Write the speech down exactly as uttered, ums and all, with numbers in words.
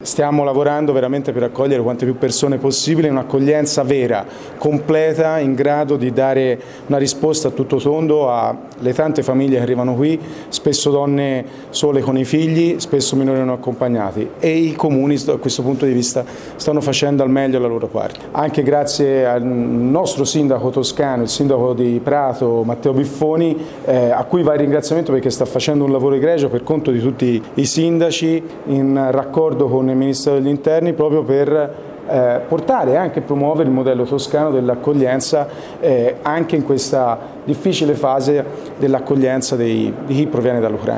stiamo lavorando veramente per accogliere quante più persone possibile, un'accoglienza vera, completa, in grado di dare una risposta a tutto tondo alle tante famiglie che arrivano qui, spesso donne sole con i figli, spesso minori non accompagnati, e i comuni da questo punto di vista stanno facendo al meglio la loro parte. Anche grazie al nostro sindaco toscano, il sindaco di Prato, Matteo Biffoni, eh, a cui va il ringraziamento perché sta facendo un lavoro egregio per conto di tutti i sindaci, in raccordo con il Ministero degli Interni, proprio per eh, portare e anche promuovere il modello toscano dell'accoglienza eh, anche in questa difficile fase dell'accoglienza di chi proviene dall'Ucraina.